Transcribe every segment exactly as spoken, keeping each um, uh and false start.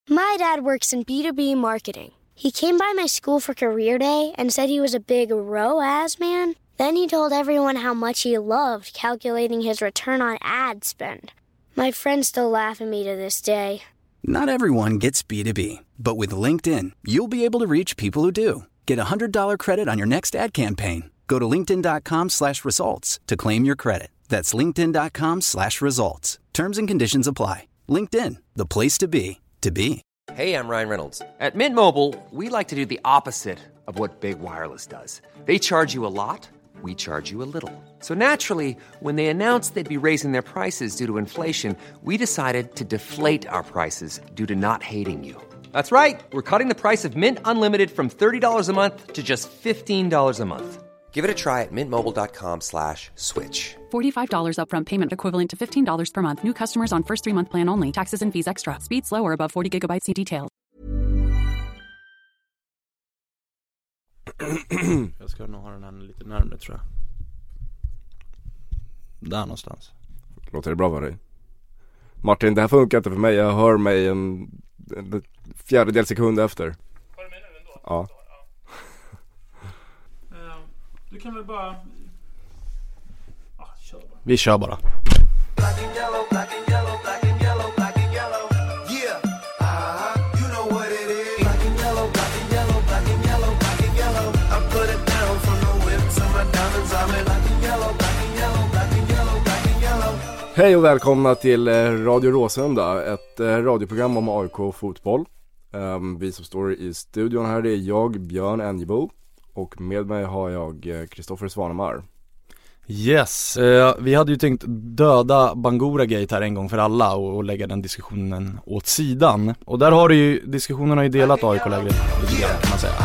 My dad works in B two B marketing. He came by my school for career day and said he was a big R O A S man. Then he told everyone how much he loved calculating his return on ad spend. My friends still laugh at me to this day. Not everyone gets B two B, but with LinkedIn, you'll be able to reach people who do. Get a one hundred dollars credit on your next ad campaign. Go to linkedin.com slash results to claim your credit. That's linkedin.com slash results. Terms and conditions apply. LinkedIn, the place to be, to be. Hey, I'm Ryan Reynolds. At Mint Mobile, we like to do the opposite of what Big Wireless does. They charge you a lot, we charge you a little. So naturally, when they announced they'd be raising their prices due to inflation, we decided to deflate our prices due to not hating you. That's right. We're cutting the price of Mint Unlimited from thirty dollars a month to just fifteen dollars a month. Give it a try at mintmobile.com slash switch. forty-five dollars upfront payment equivalent to fifteen dollars per month. New customers on first three-month plan only. Taxes and fees extra. Speed slower above forty gigabytes per detail. Jag ska nog ha den här lite närmare, tror jag. Där någonstans. Låter det bra för dig? Martin, det här funkar inte för mig. Jag hör mig en, en fjärdedel sekund efter. Har du med nu ändå? Ja. Ja. Du kan väl bara... Ah, kör bara. Vi kör bara. Black and yellow, black and yellow, black and yellow, black and yellow. Yeah, uh-huh, you know what it is. Black and yellow, black and yellow, black and yellow, black and yellow. I put it down from the whip to my diamonds. I'm in black and yellow, black and yellow, black and yellow, black and yellow. Hej och välkomna till Radio Råsunda, ett radioprogram om A I K fotboll. Um, vi som står i studion här, det är jag, Björn Enjebo, och med mig har jag Kristoffer Svanemar. Yes, uh, vi hade ju tänkt döda Bangura Gate här en gång för alla och, och lägga den diskussionen åt sidan. Och där har du ju, diskussionen har ju delat A I K-lägret lite grann, kan man säga.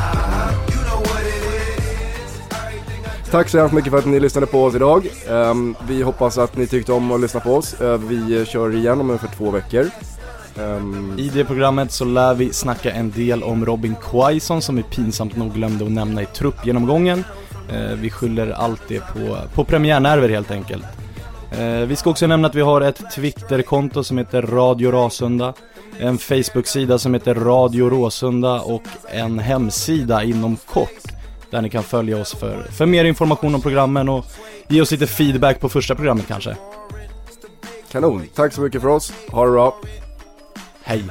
Tack så hemskt mycket för att ni lyssnade på oss idag. Um, vi hoppas att ni tyckte om att lyssna på oss. Uh, vi kör igen om ungefär två veckor. Um... I det programmet så lär vi snacka en del om Robin Quaison som vi pinsamt nog glömde att nämna i truppgenomgången. Uh, vi skyller allt det på, på premiärnerver helt enkelt. Uh, vi ska också nämna att vi har ett Twitterkonto som heter Radio Råsunda, en Facebook-sida som heter Radio Råsunda och en hemsida inom kort där ni kan följa oss för, för mer information om programmen och ge oss lite feedback på första programmet kanske. Kanon, tack så mycket för oss. Ha det bra. Hej.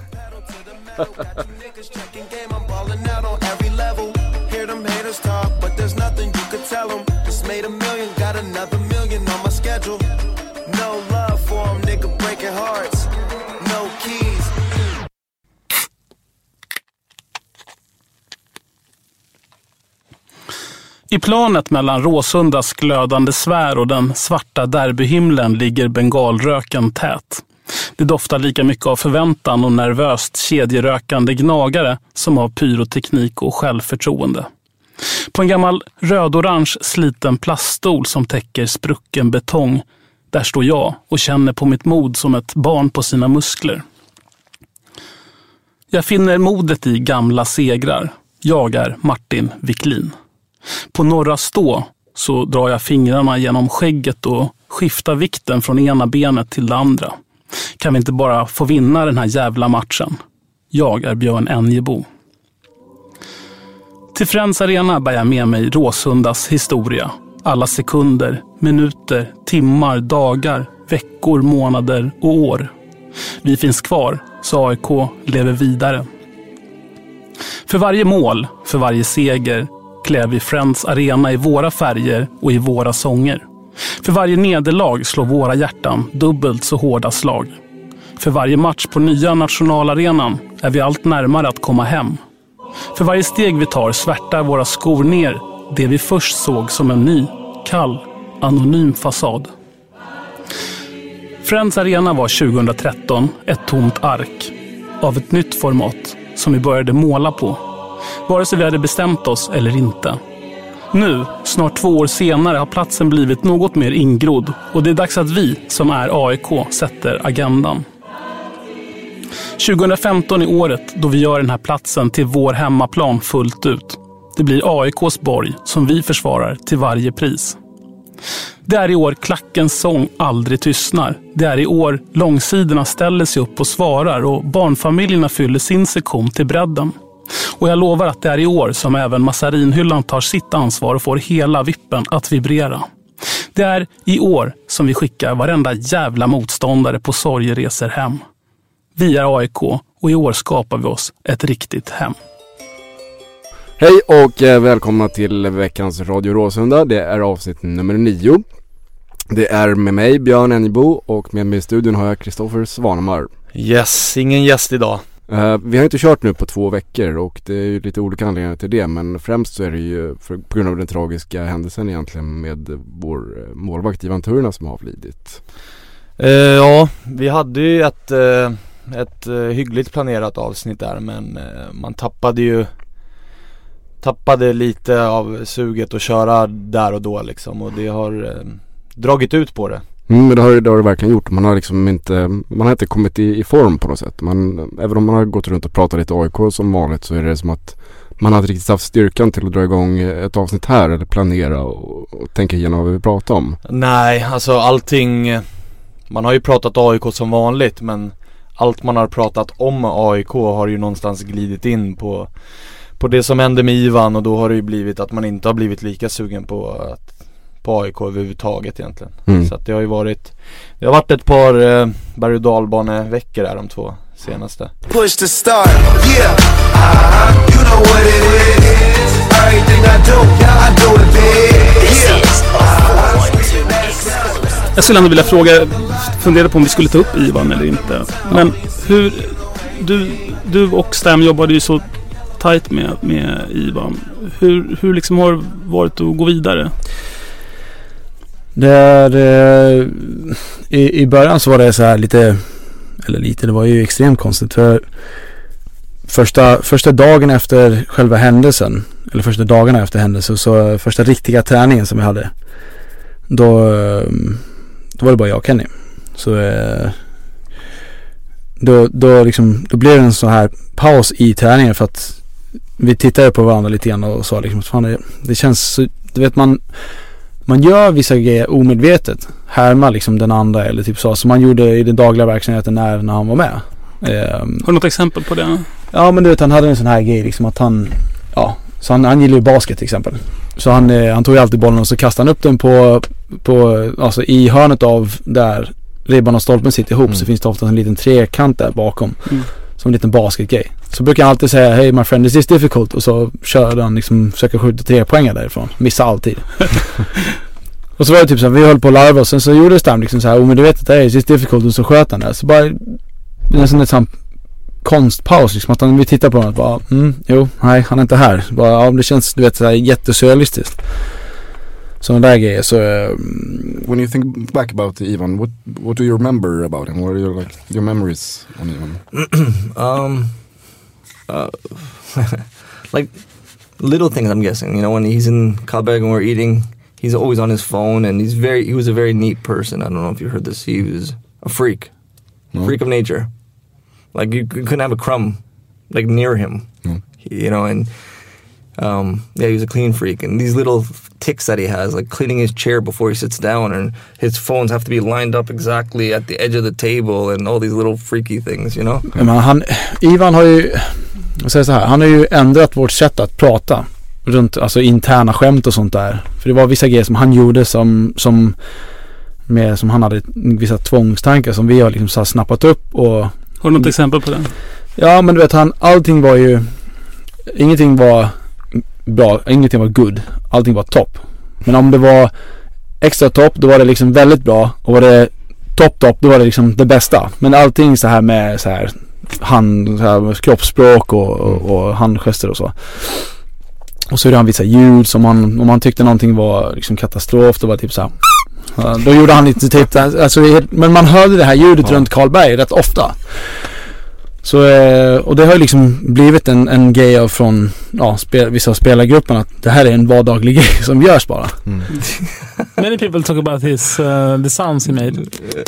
I planet mellan Råsundas glödande svär och den svarta derbyhimlen ligger bengalröken tät. Det doftar lika mycket av förväntan och nervöst kedjerökande gnagare som av pyroteknik och självförtroende. På en gammal röd-orange sliten plaststol som täcker sprucken betong, där står jag och känner på mitt mod som ett barn på sina muskler. Jag finner modet i gamla segrar. Jag är Martin Wiklin. På norra stå så drar jag fingrarna genom skägget och skiftar vikten från ena benet till det andra. Kan vi inte bara få vinna den här jävla matchen? Jag är Björn Enjebo. Till Friends Arena bär jag med mig Råsundas historia. Alla sekunder, minuter, timmar, dagar, veckor, månader och år. Vi finns kvar, så A I K lever vidare. För varje mål, för varje seger klär vi Friends Arena i våra färger och i våra sånger. För varje nederlag slår våra hjärtan dubbelt så hårda slag. För varje match på nya nationalarenan är vi allt närmare att komma hem. För varje steg vi tar svärtar våra skor ner det vi först såg som en ny, kall, anonym fasad. Friends Arena var tjugohundratretton ett tomt ark av ett nytt format som vi började måla på. Vare sig vi hade bestämt oss eller inte. Nu, snart två år senare, har platsen blivit något mer ingrodd och det är dags att vi, som är A I K, sätter agendan. tjugohundrafemton är året då vi gör den här platsen till vår hemmaplan fullt ut. Det blir A I K:s borg som vi försvarar till varje pris. Det är i år klackens sång aldrig tystnar. Det är i år långsidorna ställer sig upp och svarar och barnfamiljerna fyller sin sektion till bredden. Och jag lovar att det är i år som även Massarinhyllan tar sitt ansvar och får hela vippen att vibrera. Det är i år som vi skickar varenda jävla motståndare på sorgeresor hem. Vi är A I K och i år skapar vi oss ett riktigt hem. Hej och eh, välkomna till veckans Radio Råsunda. Det är avsnitt nummer nio. Det är med mig, Björn Enjebo, och med mig i studion har jag Kristoffer Svanemar. Yes, ingen gäst idag. Uh, vi har inte kört nu på två veckor och det är ju lite olika anledningar till det, men främst så är det ju för, på grund av den tragiska händelsen egentligen med vår uh, målvakt Ivan Turna som har avlidit. Uh, ja, vi hade ju ett, uh, ett uh, hyggligt planerat avsnitt där, men uh, man tappade ju tappade lite av suget att köra där och då liksom, och det har uh, dragit ut på det. Mm, men det har, det har det verkligen gjort. Man har liksom inte, man har inte kommit i, i form på något sätt. Man, även om man har gått runt och pratat lite A I K som vanligt, så är det som att man har inte riktigt haft styrkan till att dra igång ett avsnitt här eller planera och, och tänka igenom vad vi pratar om. Nej, alltså allting, man har ju pratat A I K som vanligt, men allt man har pratat om A I K har ju någonstans glidit in på, på det som hände med Ivan, och då har det ju blivit att man inte har blivit lika sugen på att på A I K överhuvudtaget egentligen. Mm. Så att det har ju varit det har varit ett par eh, berg- och dalbaneveckor där de två senaste. Push to start. Yeah. Uh, you know what it is. Everything I do, I do it big. Yeah. Jag skulle ändå vilja fråga, fundera på om vi skulle ta upp Ivan eller inte. Men hur du du och Stam jobbade ju så tajt med med Ivan. Hur hur liksom har varit att gå vidare? Det är, eh, i, i början så var det så här lite, eller lite, det var ju extremt konstigt, för första, första dagen efter själva händelsen, eller första dagarna efter händelsen, så första riktiga träningen som vi hade, då, då var det bara jag och Kenny. Så eh, då, då, liksom, då blev det en sån här paus i träningen, för att vi tittade på varandra lite grann och sa liksom, fan, det, det känns så, du vet, man Man gör vissa grejer omedvetet. Härmar liksom den andra, eller typ så. Som man gjorde i den dagliga verksamheten när, när han var med. Um, Har du något exempel på det? Ja, men du vet, han hade en sån här grej liksom att han... Ja, så han, han gillar ju basket till exempel. Så han, eh, han tog ju alltid bollen och så kastade han upp den på... på alltså i hörnet av där ribban och stolpen sitter ihop, mm. så finns det ofta en liten trekant där bakom. Mm. Som en liten basketgrej. Så brukar han alltid säga, hey my friend, this is difficult. Och så körde han liksom, försöker skjuta tre poäng därifrån. Missa alltid. Och så var det typ så här, vi höll på att larva. Och sen så gjorde Stam liksom så här, omedvetet, hey this is difficult. Och så sköt han där. Så bara, en sån där sån konstpaus liksom. Att han, vi tittar på honom och bara, mm, jo, nej, han är inte här. Bara, ja, det känns, du vet, så här jättesurrealistiskt. Sådana där grejer. Så, um, when you think back about Ivan, what what do you remember about him? What are your, like, your memories on Ivan? um, uh, like little things, I'm guessing. You know, when he's in Karlberg and we're eating, he's always on his phone, and he's very. He was a very neat person. I don't know if you heard this. He was a freak, no. freak of nature. Like you couldn't have a crumb, like near him. No. You know, and. Um, yeah, he was a clean freak, and these little ticks that he has, like cleaning his chair before he sits down, and his phones have to be lined up exactly at the edge of the table, and all these little freaky things, you know. Men han, Ivan har ju, jag säger så här, han har ju ändrat vårt sätt att prata runt, alltså interna skämt och sånt där. För det var vissa grejer som han gjorde som, som, med, som han hade vissa tvångstankar som vi har liksom så här snappat upp. Och har du något exempel på det? Ja, men du vet, han, allting var ju, ingenting var bra, ingenting var good, allting var topp. Men om det var extra topp, då var det liksom väldigt bra, och var det topp topp, då var det liksom det bästa. Men allting så här med så här hand, så här kroppsspråk och, och, och handgester och så. Och så gjorde han vissa ljud som han, om han tyckte någonting var liksom katastrof, då var det typ så här, då gjorde han lite typ, alltså, men man hörde det här ljudet ja. runt Karlberg rätt ofta. Så, och det har liksom blivit en, en grej av från ja, spel, vissa spelargrupperna att det här är en vardaglig grej som görs bara. Mm. Many people talk about his uh, the sounds he made.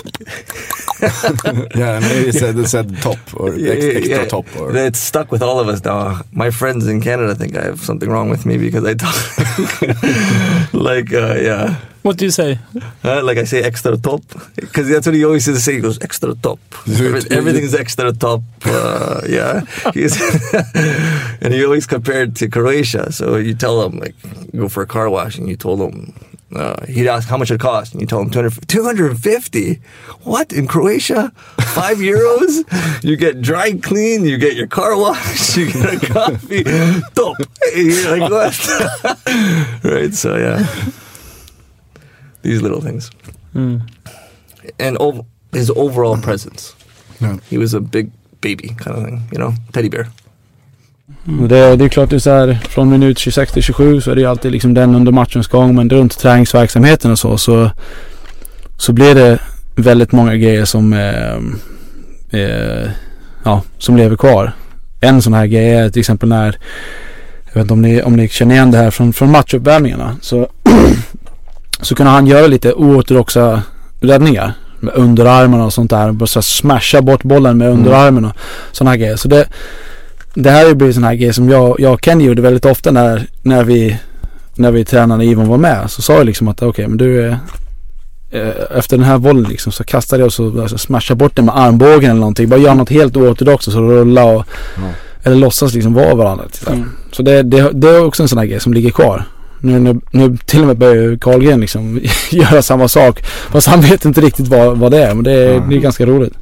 Yeah, maybe he said, said top or ex, extra yeah, top. Or... It's stuck with all of us now. My friends in Canada think I have something wrong with me because I talk like, uh, yeah. What do you say? Uh, like I say extra top. Because that's what he always says to say. He goes, extra top. Every, everything's extra top. Uh, yeah. He's and he always compared to Croatia. So you tell him, like, you go for a car wash and you told him, uh, he'd ask how much it cost. And you told him two hundred fifty. What? In Croatia? Five euros? You get dry clean, you get your car wash, you get a coffee. Top. You're like, what? Right, so yeah. These little things. Mm. And ov- his overall presence. Yeah. He was a big baby kind of thing, you know? Teddy bear. Mm. Det, det är klart det är så här, från minut tjugosex till tjugosju så är det alltid liksom den under matchens gång, men runt träningsverksamheten och så så, så blir det väldigt många grejer som eh, eh, ja, som lever kvar. En sån här grej är till exempel när, jag vet inte om ni, om ni känner igen det här från, från matchuppvärmningarna, så så kunde han göra lite oortodoxa räddningar med underarmarna och sånt där, bara så smasha bort bollen med underarmen och såna här grejer. Så det, det här är ju sån här grej som jag, jag och Kenny gjorde väldigt ofta när, när vi när vi tränade, Ivan var med, så sa jag liksom att okej, okay, men du eh, efter den här bollen liksom, så kastade jag och så alltså, smasha bort den med armbågen eller någonting, bara göra något helt oortodoxt och så rulla och mm. eller låtsas liksom vara varandra. Mm. Så det, det, det är också en sån här grej som ligger kvar. Nu, nu, nu till och med börjar Carlgren liksom göra samma sak, fast han vet inte riktigt vad, vad det är, men det är, mm. det är ganska roligt.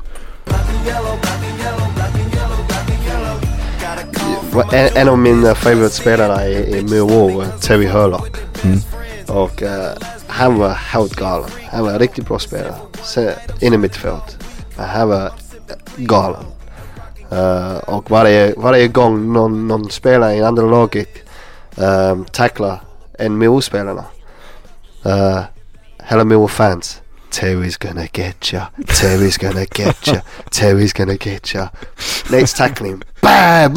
En, en av mina favoritspelare i, i Millwall var Terry Hurlock. Mm. Och uh, han var helt galen. Han var en riktigt bra spelare. In i mittfält. Men han var galen. Uh, och varje, varje gång någon, någon spelare i andra laget um, tacklar en Millwall-spelarna. Uh, hela Millwall-fans. Terry's gonna get ya. Terry's gonna get ya. Terry's gonna get ya. Next tackling. Bam!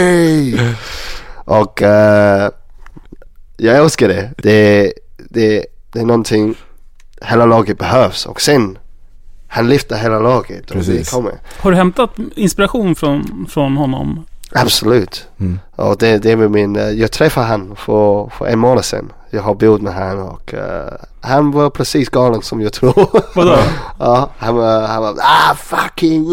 Och uh, jag älskar det. Det, det. det är någonting hela laget behövs. Och sen han lyfter hela laget. Och det kommer. Har du hämtat inspiration från, från honom? Absolut. Mm. Och det, det är med min, jag träffade han för, för en månad sedan. Jag har bild med han och uh, han var precis galen som jag tror. Vadå? Ja, han var, han var ah fucking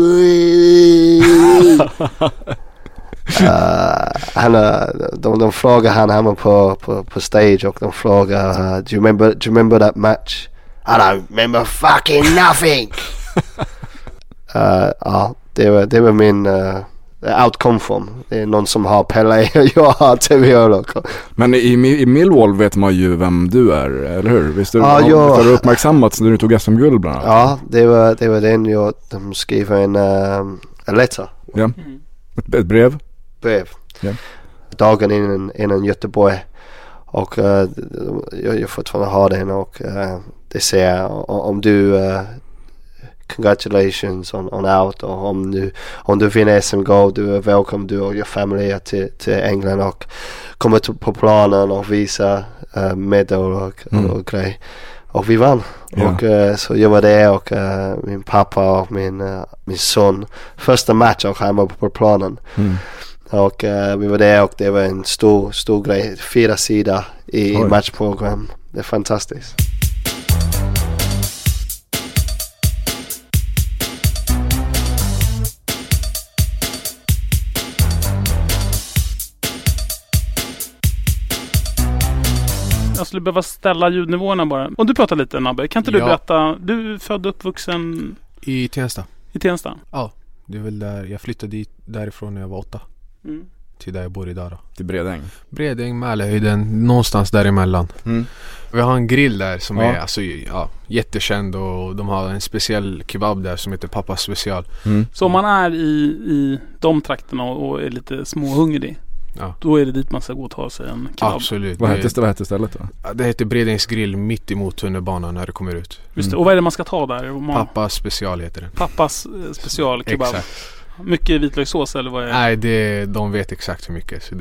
uh, han, de, de frågar han, han var på, på, på stage och de frågar uh, do you remember, do you remember that match? I don't remember fucking nothing. uh, ja, det var, det var min uh, outcome from. Det är någon som har Pelle och jag har T V. Men i, i Millwall vet man ju vem du är, eller hur? Visst du, ah, ja, har du uppmärksammat när du tog S M-guld bland annat? Ja, det var, det var den jag, de skrev en, um, en letter. Ja, mm. ett, ett brev? Brev. Ja. Dagen innan, innan Göteborg. Och uh, jag, jag fortfarande har den och uh, det säger om du uh, congratulations on, on out och om du, om du vinner S M-guld, du är välkommen, du och din familj till, till England och kommer till, på planen och visa uh, medal och, mm. och grej. Och vi vann. Ja. Och uh, så jag var där och uh, min pappa och min, uh, min son första match och han var på planen. Mm. Och uh, vi var där och det var en stor, stor grej. Fyra sidor i Oj. matchprogram. Det är fantastiskt. Jag skulle behöva ställa ljudnivåerna bara. Om du pratar lite, Nabbe, kan inte du ja. berätta? Du är född och uppvuxen i Tensta. I Tensta? Ja, det är väl där. Jag flyttade dit därifrån när jag var åtta. Mm. Till där jag bor idag då. Till Bredäng? Bredäng, Mälarhöjden, någonstans däremellan. Mm. Vi har en grill där som ja. är alltså, ja, jättekänd och de har en speciell kebab där som heter Pappas special. Mm. Så om man är i, i de trakterna och är lite småhungrig, ja. då är det dit man ska gå och ta sig en kebab. Absolut. Vad heter, vad heter stället då? Det heter Bredängs grill mitt emot tunnelbanan när det kommer ut. Just det. Och vad är det man ska ta där? Man... Pappas special heter den. Pappas eh, special kebab. Exakt. Mycket vitlökssås eller vad är det? Nej, det, de vet exakt hur mycket. Så det,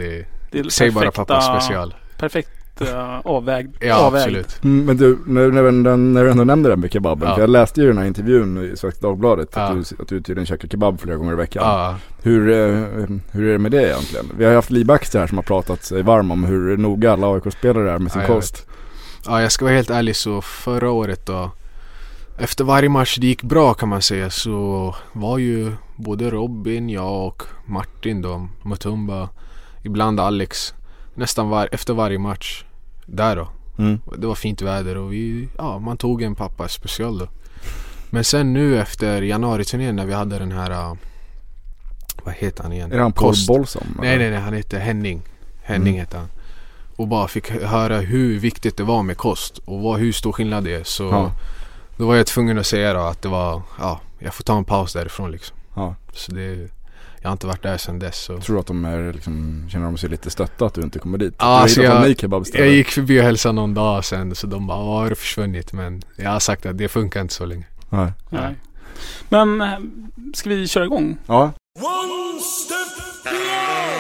Det är Säg bara perfekta- pappa special. Perfekt uh, avvägd. Ja, avvägd. absolut. Mm, men du, när, när, när, när du ändå nämnde den med kebaben, Ja. för jag läste ju den här intervjun i Svenska Dagbladet Ja. att, du, att du tydligen käkar kebab flera gånger i veckan. Ja. Hur, eh, hur är det med det egentligen? Vi har ju haft Lee Baxter här som har pratat sig varm om hur noga alla A I K-spelare är med sin Ja, jag kost. vet. Ja, jag ska vara helt ärlig, så förra året då, efter varje match det gick bra kan man säga, så var ju både Robin, jag och Martin då, Mutumba, ibland Alex, nästan var, efter varje match där då. Mm. Det var fint väder och vi, ja, man tog en pappa special då. Men sen nu efter januari-turnén när vi hade den här, uh, vad heter han igen? Är det han Paul Bolsom? Nej, nej, nej, han heter Henning. Henning Mm. heter han. Och bara fick höra hur viktigt det var med kost och vad, hur stor skillnad det är. Så Ja. då var jag tvungen att säga då att det var, ja, jag får ta en paus därifrån liksom. Ja. Så det, jag har inte varit där sedan dess. Så. Tror du att de är liksom, känner de sig lite stötta att du inte kommer dit? Ja, Du har alltså hittat en ny jag, kebabställe. jag gick förbi och hälsade någon dag sen, så de bara, ja, har du försvunnit? Men jag har sagt att det funkar inte så länge. Nej. Nej. Men eh, ska vi köra igång? Ja. One step beyond.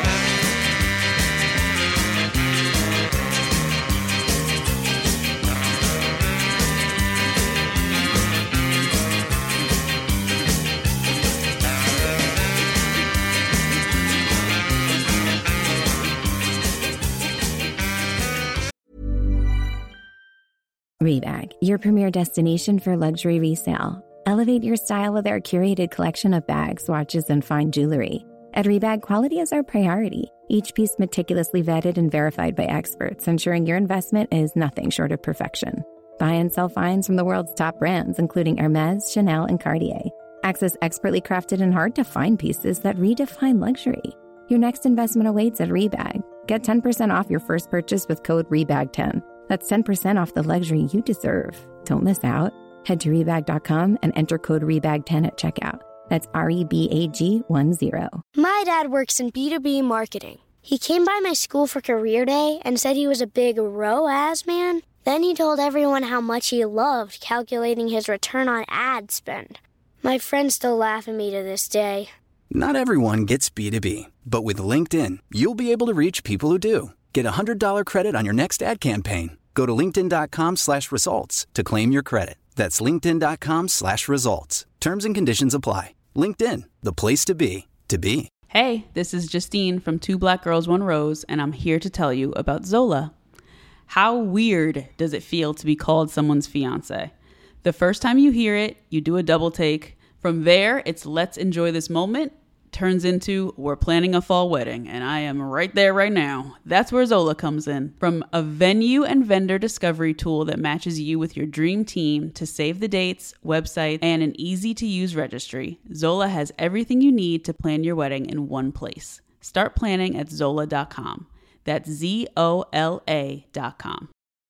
Rebag, your premier destination for luxury resale. Elevate your style with our curated collection of bags, watches, and fine jewelry. At Rebag, quality is our priority. Each piece meticulously vetted and verified by experts, ensuring your investment is nothing short of perfection. Buy and sell finds from the world's top brands, including Hermes, Chanel, and Cartier. Access expertly crafted and hard-to-find pieces that redefine luxury. Your next investment awaits at Rebag. Get ten percent off your first purchase with code R E B A G ten. That's ten percent off the luxury you deserve. Don't miss out. Head to rebag dot com and enter code R E B A G ten at checkout. That's R E B A G ten. My dad works in B two B marketing. He came by my school for career day and said he was a big R O A S man. Then he told everyone how much he loved calculating his return on ad spend. My friends still laugh at me to this day. Not everyone gets B two B, but with LinkedIn, you'll be able to reach people who do. Get a one hundred dollars credit on your next ad campaign. Go to linkedin dot com slash results to claim your credit. That's linkedin dot com slash results. Terms and conditions apply. LinkedIn, the place to be, to be. Hey, this is Justine from Two Black Girls, One Rose, and I'm here to tell you about Zola. How weird does it feel to be called someone's fiance? The first time you hear it, you do a double take. From there, it's let's enjoy this moment. Turns into we're planning a fall wedding, and I am right there right now. That's where Zola comes in. From a venue and vendor discovery tool that matches you with your dream team to save the dates, website, and an easy-to-use registry, Zola has everything you need to plan your wedding in one place. Start planning at zola dot com. That's Z O L A dot com.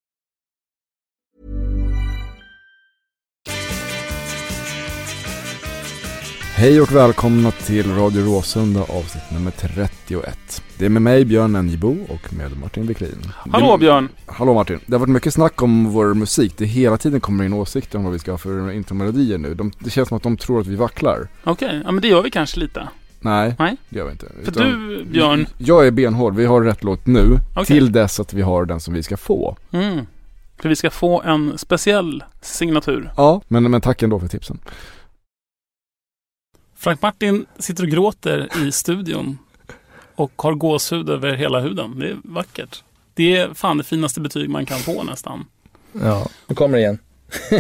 Hej och välkomna till Radio Råsunda avsnitt nummer trettioett. Det är med mig Björn Enjebo och med Martin Wiklin. Hallå Björn! Hallå Martin. Det har varit mycket snack om vår musik. Det hela tiden kommer in åsikter om vad vi ska ha för intromelodier nu. De, det känns som att de tror att vi vacklar. Okej, okay. Ja men det gör vi kanske lite. Nej, Nej? det gör vi inte. För Utan, du Björn... Jag är benhård. Vi har rätt låt nu okay. till dess att vi har den som vi ska få. Mm. För vi ska få en speciell signatur. Ja, men, men tack ändå för tipsen. Frank Martin sitter och gråter i studion och har gåshud över hela huden. Det är vackert. Det är fan det finaste betyg man kan få nästan. Ja, nu kommer det igen.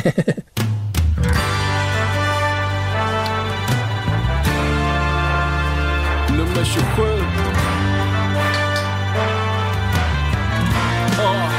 Nummer tjugosju. Oh.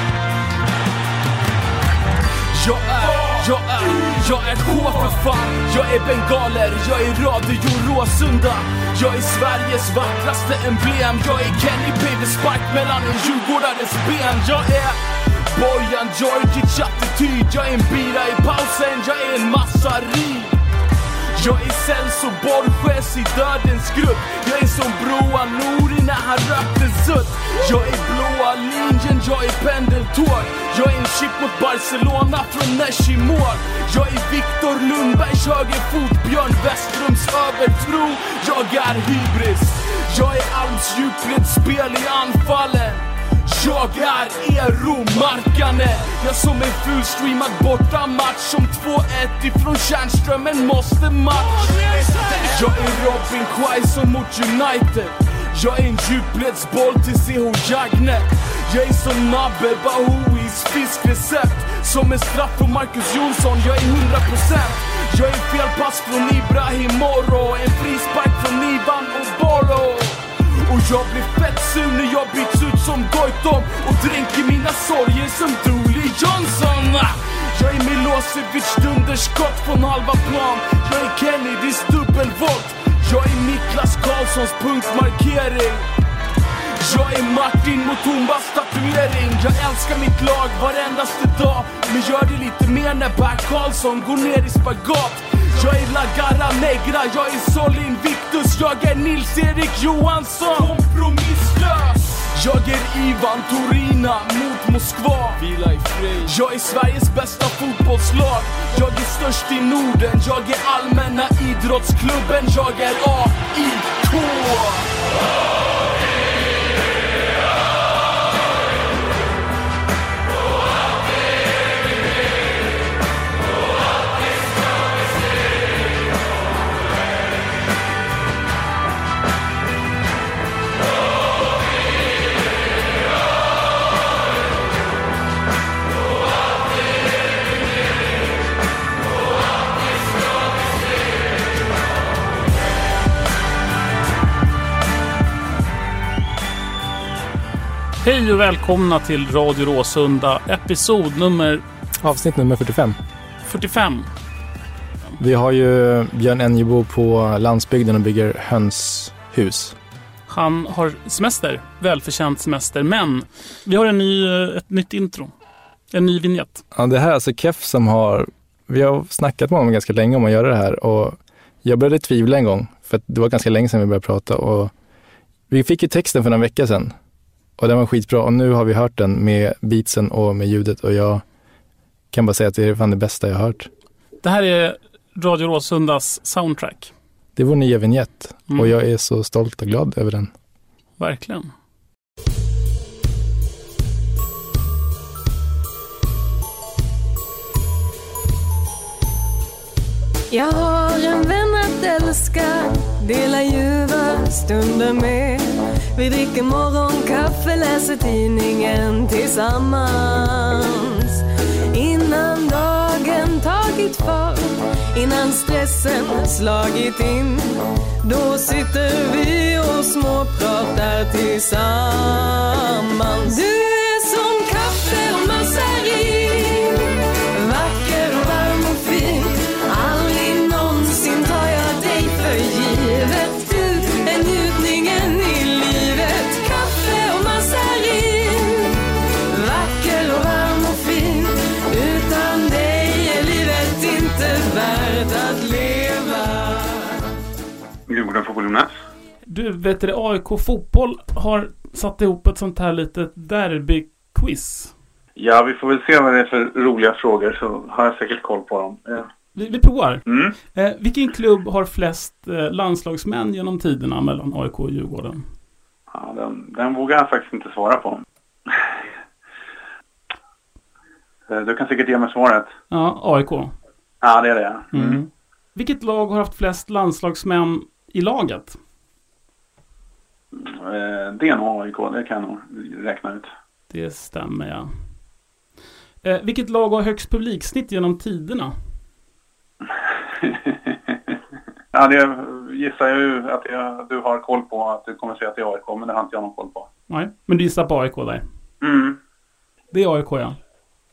Jag är, jag är, jag är K för fan. Jag är bengaler, jag är Radio Råsunda. Jag är Sveriges vackraste emblem. Jag är Kenny P. Spark mellan en djurgårdares ben. Jag är Bojan Djordjic attityd. Jag är en bira i pausen, jag är en massari. Jag är Celso Borges i dödens grupp. Jag är som Broa Nouri när han rökte sutt. Jag är blåa linjen, jag är pendeltåg. Jag är en chip mot Barcelona från Nesh i mål. Jag är Viktor Lundbergs högerfot, Björn Westrums övertro. Jag är hybris. Jag är Alm Wolves djupledsspel i anfallen. Jag är Eero-markane. Jag som en fullstreamad borta match. Som två ett ifrån Tjärnströmen måste match. Jag är Robin Quaison mot United. Jag är en djupledsboll till C H Jagnet. Jag är som Nabbe Bahois fiskrecept. Som en straff på Marcus Jonsson. Jag är hundra procent. Jag är felpass från Ibrahim Moro. En frispark från Ivan Oboro. Och jag blir fett sur när jag byts ut som Goitom. Och dränker mina sorger som Dooley Johnson. Jag är Milosevic dunderskott från halva plan. Jag är Kennedys dubbelvolt. Jag är Niklas Karlssons punktmarkering. Jag är Martin Mutumbas tatuering. Jag älskar mitt lag varendaste dag. Men gör det lite mer när Bert Karlsson går ner i spagat. Jag är La Garra Negra, jag är Solin Victus. Jag är Nils-Erik Johansson. Kompromisslös. Jag är Ivan Torina mot Moskva. Vila i fred. Jag är Sveriges bästa fotbollslag. Jag är störst i Norden. Jag är allmänna idrottsklubben. Jag är A I K. Hej och välkomna till Radio Råsunda, episod nummer... Avsnitt nummer fyrtiofem. fyrtiofem. Vi har ju Björn Enjebo på landsbygden och bygger hönshus. Han har semester, välförtjänt semester, men vi har en ny, ett nytt intro. En ny vignett. Ja, det här är alltså Keff som har... Vi har snackat med honom ganska länge om att göra det här och jag började tvivla en gång för att det var ganska länge sedan vi började prata och vi fick ju texten för en vecka sedan. Och den var skitbra och nu har vi hört den med beatsen och med ljudet och jag kan bara säga att det är fan det bästa jag har hört. Det här är Radio Råsundas soundtrack. Det är vår nya vignett Mm. och jag är så stolt och glad över den. Verkligen. Jag har en vän att älska, dela ljuva stunder med. Vi dricker morgonkaffe, läser tidningen tillsammans. Innan dagen tagit fart, innan stressen slagit in, då sitter vi och småpratar tillsammans. Du är som kaffe och massarin, vacker och varm och fin. Aldrig någonsin tar jag dig för givet. Du är njutningen i livet. Kaffe och massarin, vacker och varm och fin. Utan dig är livet inte värt att leva. Djurgården fotboll. Du vet det, A I K fotboll har satt ihop ett sånt här litet derby-quiz. Ja, vi får väl se vad det är för roliga frågor så har jag säkert koll på dem. Ja. Vi, vi provar. Mm. Eh, vilken klubb har flest eh, landslagsmän genom tiderna mellan A I K och Djurgården? Ja, den, den vågar jag faktiskt inte svara på. Du kan säkert ge mig svaret. Ja, A I K. Ja, det är det. Mm. Mm. Vilket lag har haft flest landslagsmän i laget? Eh, det är nog A I K, det kan jag nog räkna ut. Det stämmer, ja. Eh, vilket lag har högst publiksnitt genom tiderna? Ja, det gissar jag ju att jag, du har koll på, att du kommer säga att det är A I K, men det har inte jag någon koll på. Nej, men du gissar på A I K där. Mm. Det är A I K, ja.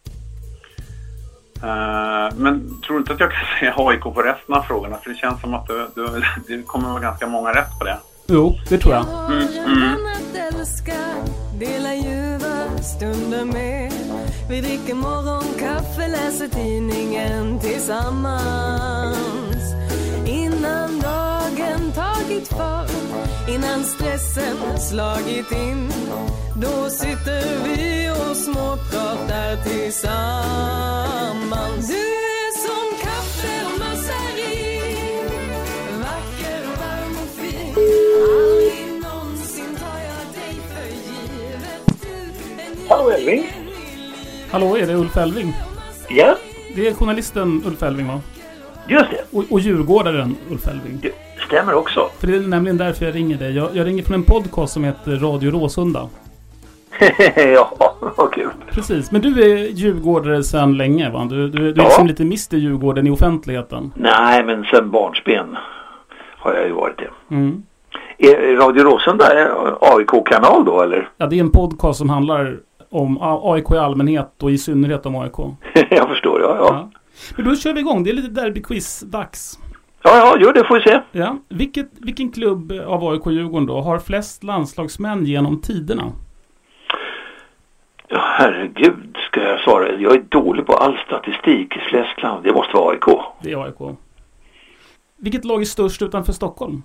Uh, men tror du inte att jag kan säga A I K på resten av frågorna? För det känns som att du, du, det kommer vara ganska många rätt på det. Jo, det tror jag. Mm, mm. Att älska, dela ljuva stunder med. Vi dricker morgonkaffe, läser tidningen tillsammans. Innan dagen tagit fart, innan stressen slagit in, då sitter vi och småpratar tillsammans. Du är som kaffe och massarin, vacker och varm och fin. Aldrig någonsin tar Elving. Hallå, är det Ulf Elving? Ja. Det är journalisten Ulf Elving, va? Just det. Och, och djurgårdaren Ulf Elving. Det stämmer också. För det är nämligen därför jag ringer dig. Jag, jag ringer från en podcast som heter Radio Råsunda. Ja, vad kul. Precis, men du är djurgårdare sedan länge, va? Du, du, du är Ja. liksom lite mister Djurgården i offentligheten. Nej, men sen barnsben har jag ju varit det. Mm. Är Radio Råsunda A I K-kanal då, eller? Ja, det är en podcast som handlar om A I K i allmänhet och i synnerhet om A I K. Jag förstår, ja, ja. Ja. Men då kör vi igång. Det är lite derby-quiz-dags. Ja, ja, gör det, får vi se. Ja. Vilket, vilken klubb av A I K-Djurgården då har flest landslagsmän genom tiderna? Ja, herregud, ska jag svara. Jag är dålig på all statistik i Släskland. Det måste vara A I K. Det är A I K. Vilket lag är störst utanför Stockholm?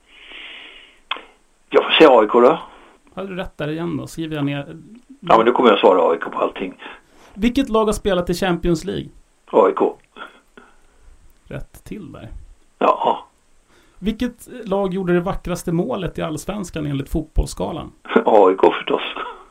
Jag får säga A I K då. Har du rätt där igen då? Skriver jag ner. Ja, men nu kommer jag svara A I K på allting. Vilket lag har spelat i Champions League? A I K. Rätt till där. Ja. Vilket lag gjorde det vackraste målet i Allsvenskan enligt fotbollsskalan? A I K förstås.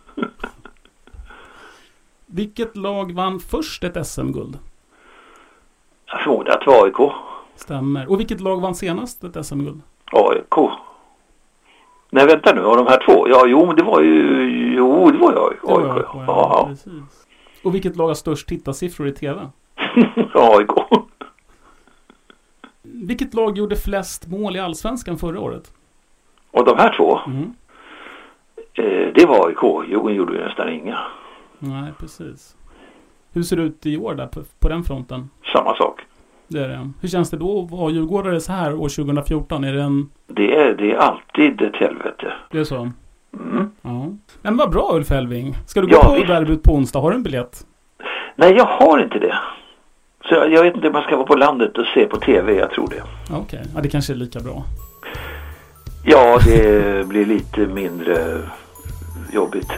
Vilket lag vann först ett S M-guld? Jag förmodar att det var A I K. Stämmer. Och vilket lag vann senast ett S M-guld? A I K. Nej, vänta nu, av de här två. Ja, jo, men det var ju... Jo, det var ju A I K. Det var A I K, ja. Ja. Precis. Och vilket lag har störst tittarsiffror i tv? A I K. Vilket lag gjorde flest mål i Allsvenskan förra året? Och de här två? Mm. Eh, det var A I K. Djurgården gjorde ju nästan inga. Nej, precis. Hur ser det ut i år där på, på den fronten? Samma sak. Det är det. Hur känns det då att vara djurgårdare så här år tjugo fjorton? Är det en... Det är, det är alltid ett helvete. Det är så? Mm. Ja. Men vad bra, Ulf Elving. Ska du gå Ja, på visst. derbyt på onsdag? Har du en biljett? Nej, jag har inte det. Så jag, jag vet inte om man ska vara på landet och se på tv, jag tror det. Okej, okay. Ja, det kanske är lika bra. Ja, det blir lite mindre jobbigt.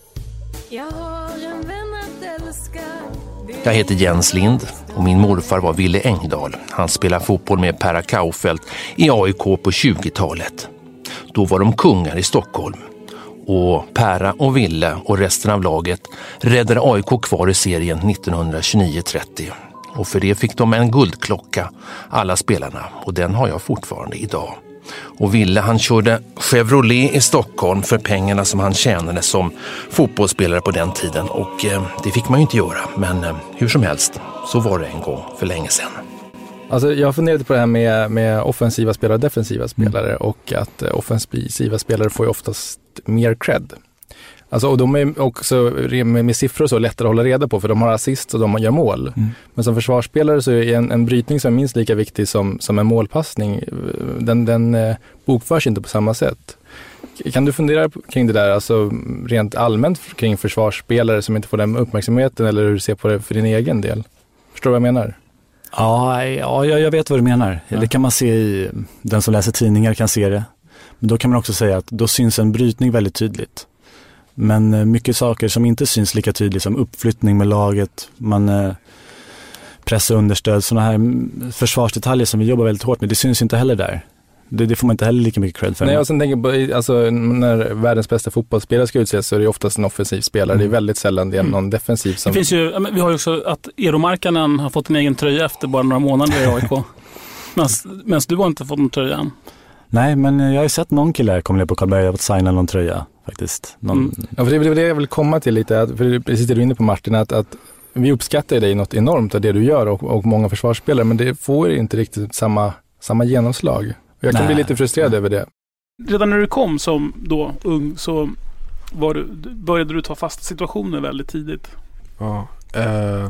Jag har en vän att älska. Jag heter Jens Lind och min morfar var Ville Engdahl. Han spelade fotboll med Perra Kaufelt i A I K på tjugotalet. Då var de kungar i Stockholm. Och Perra och Ville och resten av laget räddade A I K kvar i serien nittonhundratjugonio trettio. Och för det fick de en guldklocka, alla spelarna. Och den har jag fortfarande idag. Och Ville, han körde Chevrolet i Stockholm för pengarna som han tjänade som fotbollsspelare på den tiden. Och eh, det fick man ju inte göra. Men eh, hur som helst, så var det en gång för länge sedan. Alltså jag funderade på det här med, med offensiva spelare och defensiva spelare och att eh, offensiva spelare får ju oftast mer cred. Alltså, och de är också med, med siffror så lättare att hålla reda på för de har assist och de gör mål. Mm. Men som försvarsspelare så är en, en brytning som är minst lika viktig som, som en målpassning. Den, den eh, bokförs inte på samma sätt. Kan du fundera kring det där, alltså rent allmänt kring försvarsspelare som inte får den uppmärksamheten eller hur du ser på det för din egen del? Förstår du vad jag menar? Ja, ja jag, jag vet vad du menar. Ja. Det kan man se i, den som läser tidningar kan se det. Men då kan man också säga att då syns en brytning väldigt tydligt. Men mycket saker som inte syns lika tydligt som uppflyttning med laget, man eh, pressar understöd, sådana här försvarsdetaljer som vi jobbar väldigt hårt med, det syns inte heller där. Det, det får man inte heller lika mycket cred för. Nej, jag sen tänker på, alltså, när världens bästa fotbollsspelare ska utses så är det oftast en offensiv spelare. Mm. Det är väldigt sällan det är någon defensiv som... Det finns ju, vi har ju också att Eero Markkanen har fått en egen tröja efter bara några månader i A I K. Men du har inte fått en tröja än. Nej, men jag har ju sett någon kille komma ner på Karlberg och fått signa någon tröja faktiskt. Någon... Mm. Ja, för det är det jag vill komma till lite, att, för precis det du är inne på Martin, att, att vi uppskattar dig något enormt av det du gör och, och många försvarsspelare, men det får inte riktigt samma, samma genomslag. Jag kan Nej. bli lite frustrerad Nej. över det. Redan när du kom som då ung så var du, började du ta fasta situationer väldigt tidigt. Ja, eh,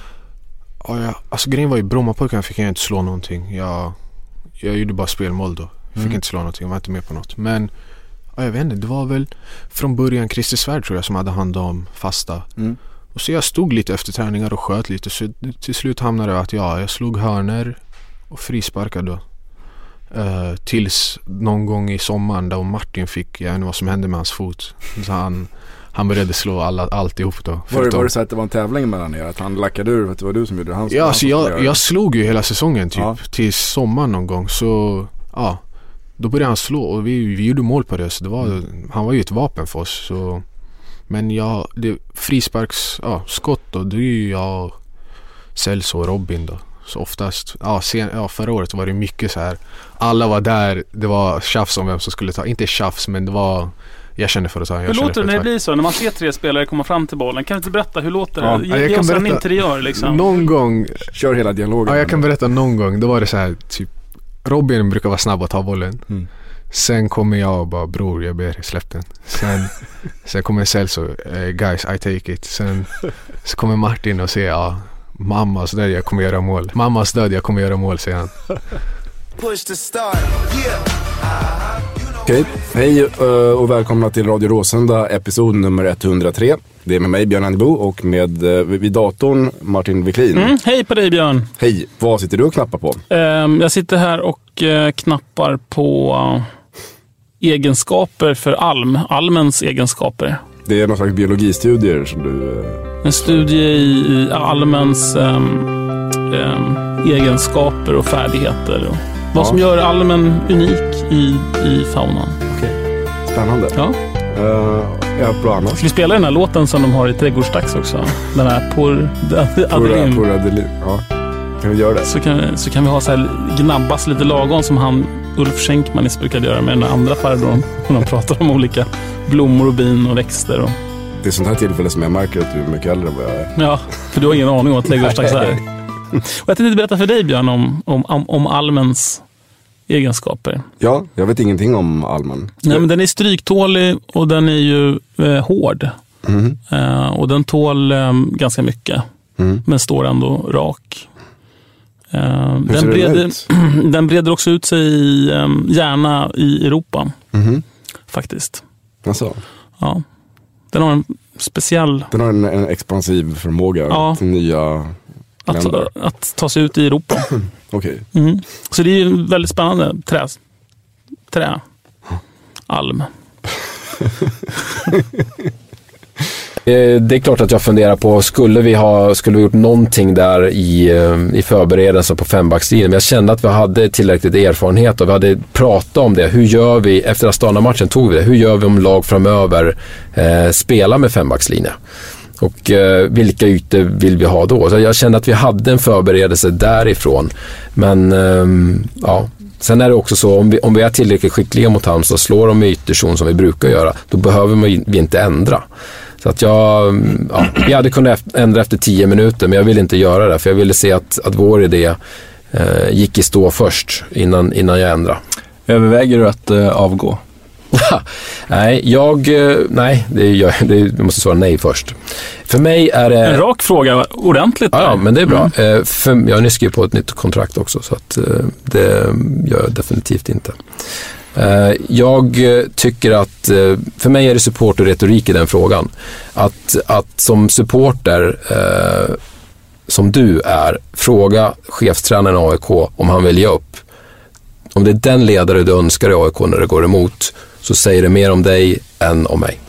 ja alltså grejen var ju Brommapojkarna fick jag inte slå någonting. Jag, jag gjorde bara spelmål då. Jag fick mm. inte slå någonting, jag var inte med på något. Men ja, jag vet inte, det var väl från början Christer Svärd tror jag som hade hand om fasta. Mm. Och så jag stod lite efter träningar och sköt lite. Så till slut hamnade det att ja, jag slog hörner och frisparkade då. Uh, tills någon gång i sommaren där Martin fick, jag vet inte vad som hände med hans fot. Så han, han började slå alla, alltihop då. Var det, var det så att det var en tävling mellan er? Att han lackade ur, att det var du som gjorde det? Han, ja, han alltså jag, jag slog ju hela säsongen typ. Ja. Till sommaren någon gång. Så ja, då började han slå och vi, vi gjorde mål på det. Så det var, mm. han var ju ett vapen för oss. Så Men jag, det frisparks, ja, skott då, det är ju jag, Celso och Robin då. Så oftast, ja, sen, ja förra året var det mycket så här. Alla var där, det var tjafs om vem som skulle ta, inte tjafs men det var, jag kände för att ta. Jag hur låter det när det ta. blir så? När man ser tre spelare komma fram till bollen, kan du inte berätta hur låter det? Ja, Ge, jag ge kan oss en berätta, interiör liksom. Någon gång, kör hela dialogen. Ja, jag kan berätta någon gång, då var det så här typ, Robin brukar vara snabb att ta bollen. Mm. Sen kommer jag och bara, bror jag ber, släpp den. Sen, sen kommer Celso, eh, guys I take it. Sen så kommer Martin och säger, ja, mammas död jag kommer göra mål. Mammas död jag kommer göra mål, säger han. Push to start. Yeah. Okej, hej och välkomna till Radio Råsunda, episod nummer etthundratre. Det är med mig, Björn Annebo, och med vid datorn Martin Wiklin. Mm, hej på dig, Björn. Hej, vad sitter du och knappar på? Um, jag sitter här och uh, knappar på uh, egenskaper för alm, almens egenskaper. Det är någon slags biologistudier som du... Uh... En studie i, i almens um, um, egenskaper och färdigheter. Och vad ja. som gör almen unik i, i faunan. Okej, spännande. Ja. Uh, ja, bra annars. Ska vi spela den här låten som de har i Trädgårdsdags också? Den här Por Adelim. Por Adelim, ja. Kan vi göra det? Så kan, så kan vi ha så här gnabbas lite lagom som han Ulf Schenkmanis brukade göra med den andra farbrorn. När de pratar om olika blommor och bin och växter. Och... Det är sånt här tillfälle som jag märker att du är mycket äldre än vad jag är. Ja, för du har ingen aning om vad Trädgårdsdags är. Och jag tänkte berätta för dig, Björn, om, om, om, om almens egenskaper. Ja, jag vet ingenting om almen. Nej, men den är stryktålig och den är ju eh, hård. Mm. Eh, och den tål eh, ganska mycket. Mm. Men står ändå rak. Eh, Hur den, ser breder, den ut? den breder också ut sig i, eh, gärna i Europa. Mm. Faktiskt. Alltså. Ja. Den har en speciell... Den har en, en expansiv förmåga ja. till nya att, länder. Att ta sig ut i Europa. Okej. Okay. Mm. Så det är ju väldigt spännande. Trä. Trä. Alm. Det är klart att jag funderar på, skulle vi ha skulle vi gjort någonting där i, i förberedelsen på fembackslinjen, men jag kände att vi hade tillräckligt erfarenhet och vi hade pratat om det. Hur gör vi, efter Astana-matchen tog vi det, hur gör vi om lag framöver eh, spelar med fembackslinje? Och eh, vilka ytor vill vi ha då? Så jag kände att vi hade en förberedelse därifrån. Men eh, ja, sen är det också så, om vi, om vi är tillräckligt skickliga mot Halmstad, slår de yterzon som vi brukar göra, då behöver vi inte ändra. Så att jag, ja, vi hade kunnat ändra efter tio minuter, men jag ville inte göra det, för jag ville se att, att vår idé eh, gick i stå först innan, innan jag ändrade. Överväger du att eh, avgå? nej, jag, nej, det, jag, det, jag måste svara nej först. För mig är det... En rak fråga, ordentligt. Ja, ja men det är bra. Mm. För, jag nyskriver på ett nytt kontrakt också, så att det gör jag definitivt inte. Jag tycker att, för mig är det support och retorik i den frågan. Att, att som supporter, som du är, fråga chefstränaren A I K om han vill ge upp. Om det är den ledare du önskar i A I K när det går emot, så säger det mer om dig än om mig.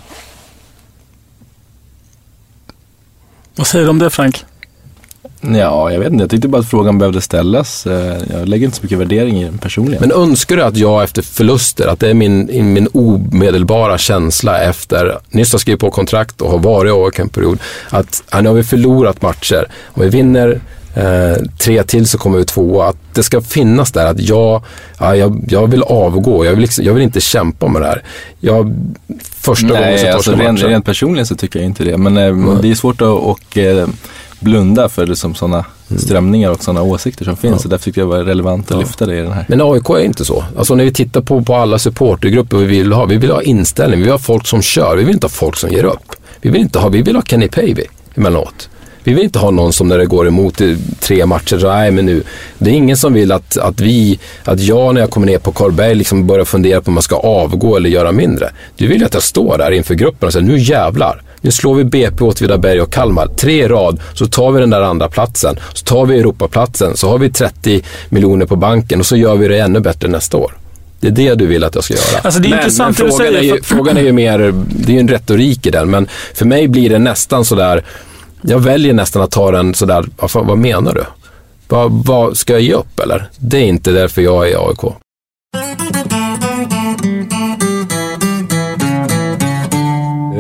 Vad säger du om det, Frank? Ja, jag vet inte. Jag tyckte bara att frågan behövde ställas. Jag lägger inte så mycket värdering i den personligen. Men önskar du att jag efter förluster, att det är min, min omedelbara känsla efter, nyss har skrivit på kontrakt och har varit i A I K en period, att ja, nu har vi förlorat matcher. Om vi vinner eh, tre till så kommer vi två. Att det ska finnas där att jag, ja, jag, jag vill avgå. Jag vill, liksom, jag vill inte kämpa med det här. Jag, första Nej, gången så alltså, rent, rent personligen så tycker jag inte det. Men eh, mm. det är svårt att och, eh, blunda för liksom sådana mm. strömningar och sådana åsikter som finns. Ja. Så därför tycker jag det var relevant att ja. lyfta det i den här. Men A I K är inte så. Alltså när vi tittar på, på alla supportergrupper vi vill ha, vi vill ha inställning, vi vill ha folk som kör, vi vill inte ha folk som ger upp. Vi vill inte ha, vi vill ha Kenny Pavey emellanåt. Vi vill inte ha någon som när det går emot tre matcher så nej men nu, det är ingen som vill att, att vi, att jag när jag kommer ner på Karlberg liksom börjar fundera på om man ska avgå eller göra mindre. Du vill att jag står där inför gruppen och säger nu jävlar. Nu slår vi B P, Åtvidaberg och Kalmar. Tre i rad, så tar vi den där andra platsen. Så tar vi Europaplatsen, så har vi trettio miljoner på banken och så gör vi det ännu bättre nästa år. Det är det du vill att jag ska göra. Alltså det är men, intressant men frågan, du säger, är ju, för... frågan är ju mer, det är ju en retorik i den, men för mig blir det nästan sådär, jag väljer nästan att ta den sådär, vad, vad menar du? Vad, vad ska jag ge upp eller? Det är inte därför jag är i A I K.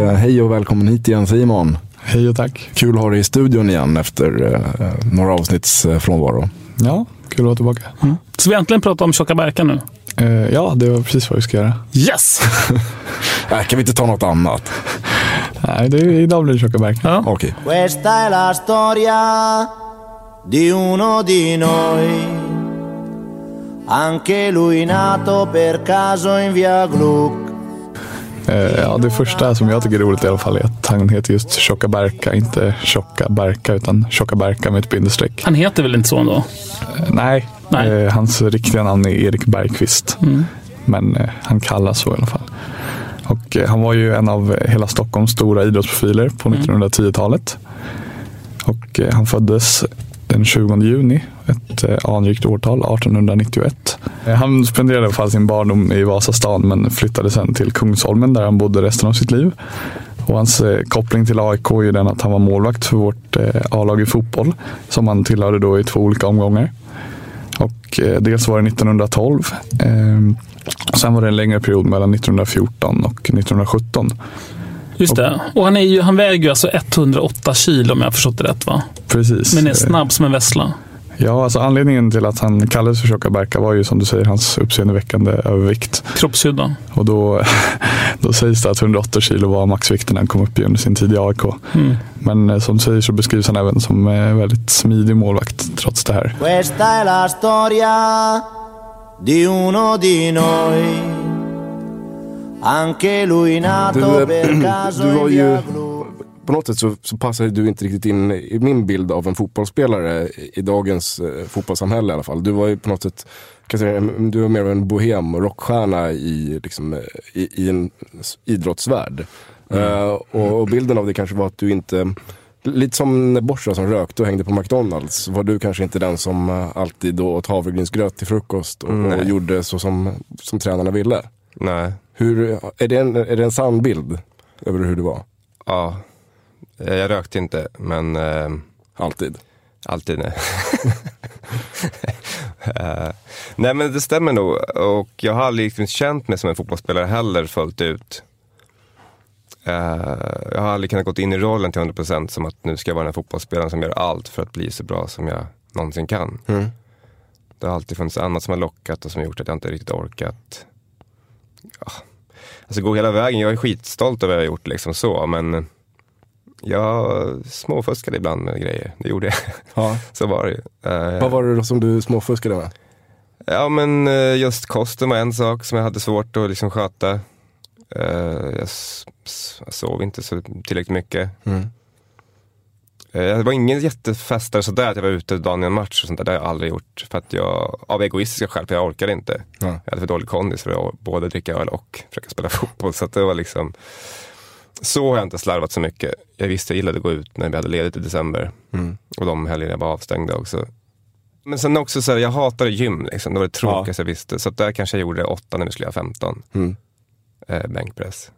Eh, hej och välkommen hit igen Simon. Hej och tack. Kul att ha dig i studion igen efter eh, några avsnitts eh, frånvaro. Ja, kul att vara tillbaka. Mm. Så vi äntligen pratar om Tjocka Berka nu? Eh, ja, det var precis vad vi ska göra. Yes! äh, kan vi inte ta något annat? Nej, det är, idag blir det Tjocka Berka. Ja. Okej. Questa è la storia di uno di noi. Anche lui nato per caso in via Gluck. Eh, ja, det första som jag tycker är roligt i alla fall är att han heter just Tjocka Berka, inte Tjocka Berka utan Tjocka Berka med ett bindestreck. Han heter väl inte så ändå? Eh, nej, nej. Eh, hans riktiga namn är Erik Bergqvist. Mm. Men eh, han kallas så i alla fall. Och eh, han var ju en av hela Stockholms stora idrottsprofiler på Mm. nittonhundratiotalet. Och eh, han föddes den tjugonde juni, ett eh, anrikt årtal, artonhundranittioett. Eh, han spenderade i alla fall sin barndom i Vasastan men flyttade sen till Kungsholmen där han bodde resten av sitt liv. Och hans eh, koppling till A I K är ju den att han var målvakt för vårt eh, A-lag i fotboll som han tillhörde då i två olika omgångar. Och eh, dels var det nittonhundratolv eh, och sen var det en längre period mellan nittonhundrafjorton och nittonhundrasjutton. Just det. Och han, är ju, han väger ju alltså etthundraåtta kilo om jag har förstått det rätt, va? Precis. Men är snabb som en vessla. Ja, alltså anledningen till att han kallades för Tjocka Berka var ju som du säger hans uppseendeväckande övervikt. Kroppshydda. Och då, då sägs det att hundraåtta kilo var maxvikten när han kom upp i under sin tid i A I K. Mm. Men eh, som du säger så beskrivs han även som eh, väldigt smidig målvakt trots det här. Questa è la storia di uno di noi. Anche lui nato Du, per caso du var in ju, via Gluck. på något sätt så, så passar du inte riktigt in i min bild av en fotbollsspelare i dagens eh, fotbollssamhälle i alla fall. Du var ju på något sätt, kan jag säga, du var mer av en bohem och rockstjärna i, liksom, eh, i, i en idrottsvärld. Mm. Uh, och, och bilden av det kanske var att du inte, lite som Borsa som rökte och hängde på McDonalds, var du kanske inte den som uh, alltid då åt havregrynsgröt till frukost och, och gjorde så som, som tränarna ville. Nej. Hur, är, det en, är det en sann bild över hur du var? Ja, jag rökte inte, men... Eh, alltid? Alltid, nej. uh, nej, men det stämmer nog. Och jag har aldrig liksom känt mig som en fotbollsspelare heller fullt ut. Uh, jag har aldrig kunnat gått in i rollen till hundra procent som att nu ska jag vara den fotbollsspelaren som gör allt för att bli så bra som jag någonsin kan. Mm. Det har alltid funnits annat som har lockat och som har gjort att jag inte riktigt orkat. Ja. Alltså gå hela vägen, jag är skitstolt över vad jag har gjort liksom så, men jag småfuskade ibland med grejer, det gjorde jag. Ja. Så var det ju. Uh, Vad var det då som du småfuskade med? Ja, men uh, just kosten var en sak som jag hade svårt att liksom sköta. Uh, jag, s- jag sov inte så tillräckligt mycket. Mm. Uh, det var ingen jättefestare sådär att jag var ute dagen i en match och sånt där, det har jag aldrig gjort. För att jag, av egoistiska skäl, för jag orkade inte. Ja. Jag hade för dålig kondis för att både dricka öl och försöka spela fotboll. Så att det var liksom, så har jag inte slarvat så mycket. Jag visste jag gillade att gå ut när vi hade ledigt i december. Mm. Och de helgerna var avstängda också. Men sen också så här, jag hatade gym liksom. Det var det tråkigaste jag visste. Så att där kanske jag gjorde åtta när vi skulle ha femton. Mm. Eh, bänkpress.